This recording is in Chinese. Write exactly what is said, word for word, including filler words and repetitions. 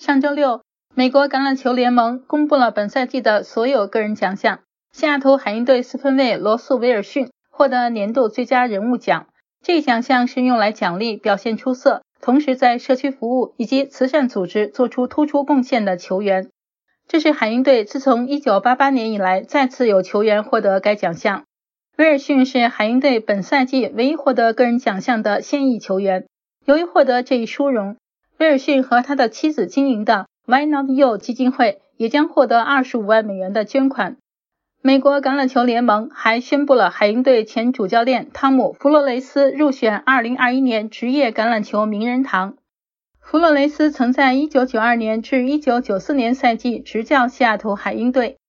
上周六，美国橄榄球联盟公布了本赛季的所有个人奖项，西雅图海鹰队四分卫罗素·威尔逊获得年度最佳人物奖。这一奖项是用来奖励表现出色，同时在社区服务以及慈善组织做出突出贡献的球员。这是海鹰队自从一九八八年以来再次有球员获得该奖项。威尔逊是海鹰队本赛季唯一获得个人奖项的现役球员。由于获得这一殊荣，威尔逊和他的妻子经营的 Why Not You 基金会也将获得二十五万美元的捐款。美国橄榄球联盟还宣布了海鹰队前主教练汤姆·弗洛雷斯入选二零二一年职业橄榄球名人堂。弗洛雷斯曾在一九九二年至一九九四年赛季执教西雅图海鹰队，